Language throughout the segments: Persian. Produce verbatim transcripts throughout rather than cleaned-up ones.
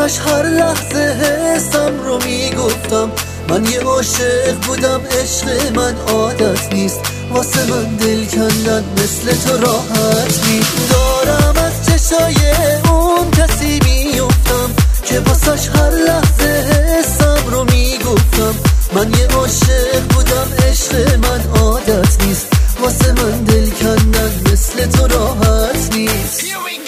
واسش هر لحظه حسم رو میگفتم. من یه عاشق بودم، عشق من عادت نیست، واسه من دل کندن مثل تو راحت نیست. دارم از چشای اون کسی میفتم که واسش هر لحظه حسم رو میگفتم. من یه عاشق بودم، عشق من عادت نیست، واسه من دل کندن مثل تو راحت نیست.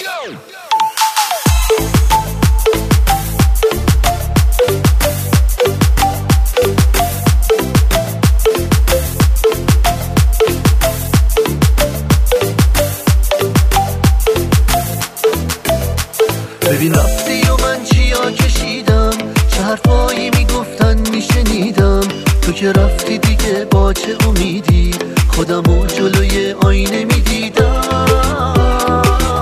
ببین رفتی و من چیا کشیدم، چه حرفایی میگفتن میشنیدم. تو که رفتی دیگه با چه امیدی خودمو جلوی آینه میدیدم.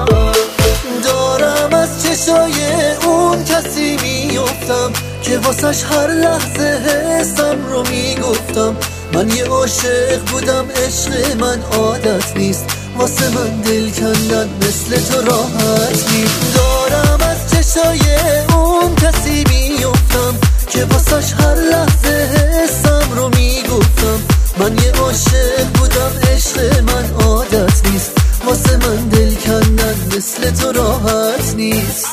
دارم از چشای اون کسی میفتم که واسش هر لحظه حسم رو میگفتم. من یه عاشق بودم، عشق من عادت نیست، واسه من دل کندن مثل تو راحت نیست. دارم از چشای اون کسی میفتم که واسش هر لحظه حسم رو میگفتم. من یه عاشق بودم، عشق من عادت نیست، واسه من دل کندن مثل تو راحت نیست.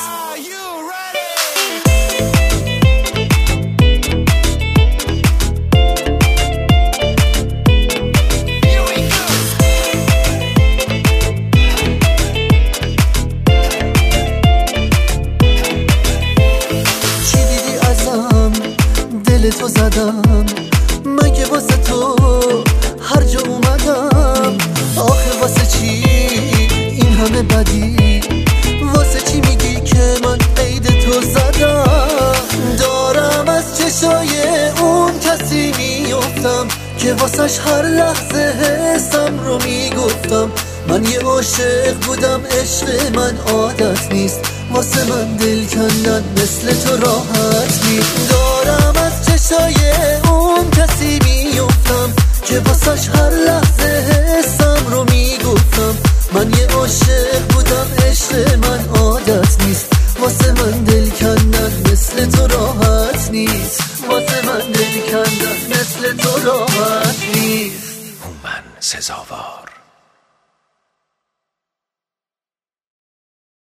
تو زدم مگه واسه تو هر جا اومدم. آخه واسه چی این همه بدی، واسه چی میگی که من قید تو زدم. دارم از چشای اون کسی میفتم که واسش هر لحظه حسم رو میگفتم. من یه عاشق بودم، عشق من عادت نیست، واسه من دل کندن مثل تو راحت نیست. دارم از چشای اون کسی میفتم که واسش هر لحظه حسم رو میگفتم. من یه عاشق بودم، عشق من عادت نیست، واسه من دل کندن مثل تو راحت نیست، واسه من دل کندن مثل تو راحت نیست. هومن سزاوار.